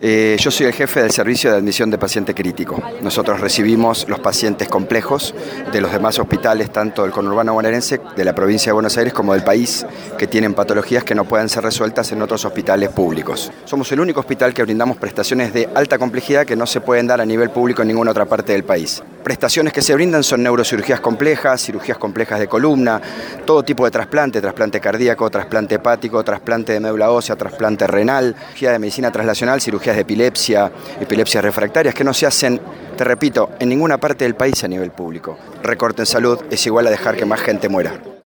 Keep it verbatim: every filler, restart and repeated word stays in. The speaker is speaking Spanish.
Eh, yo soy el jefe del servicio de admisión de paciente crítico. Nosotros recibimos los pacientes complejos de los demás hospitales, tanto del conurbano bonaerense, de la provincia de Buenos Aires, como del país, que tienen patologías que no pueden ser resueltas en otros hospitales públicos. Somos el único hospital que brindamos prestaciones de alta complejidad que no se pueden dar a nivel público en ninguna otra parte del país. Prestaciones que se brindan son neurocirugías complejas, cirugías complejas de columna, todo tipo de trasplante, trasplante cardíaco, trasplante hepático, trasplante de médula ósea, trasplante renal, cirugía de medicina translacional, cirugías de epilepsia, epilepsias refractarias que no se hacen, te repito, en ninguna parte del país a nivel público. Recorte en salud es igual a dejar que más gente muera.